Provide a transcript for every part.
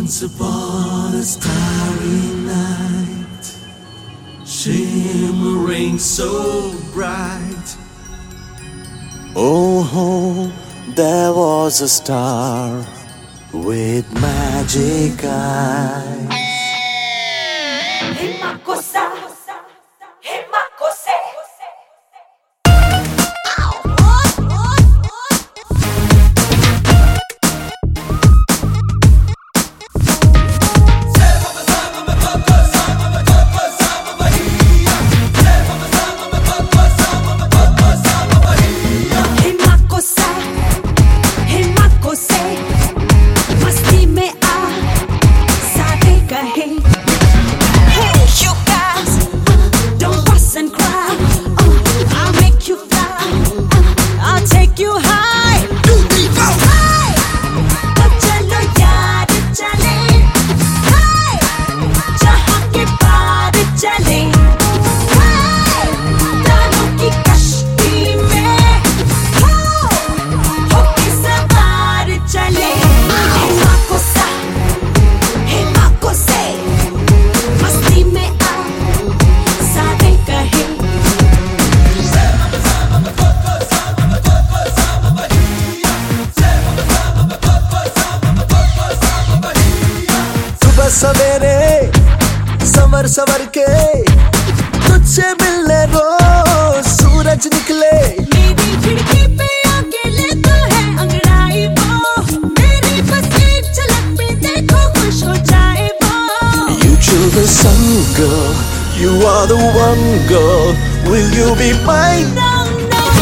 Once upon a starry night, shimmering so bright. Oh, there was a star with magic eyes. सवेरे संवर संवर के तुझसे मिलने रोज सूरज निकले। मेरी खिड़की पे आके लेता है अंगड़ाई वो, मेरी बस एक झलक में देखो खुश हो जाए वो। You choose the sun, girl. You are the one, girl. Will you be mine? No, no, no.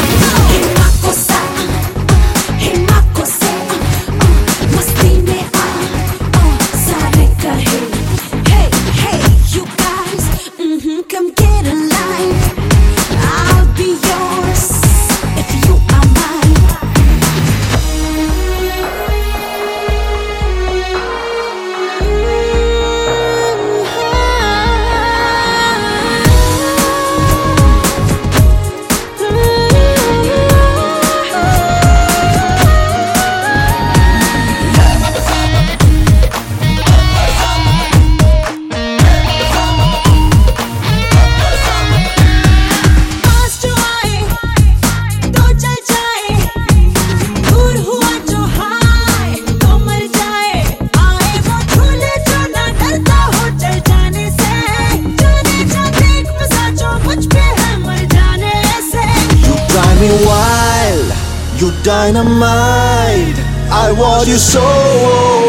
Come get alive. I'll be yours if you are mine. Wild, you dynamite. I want you so.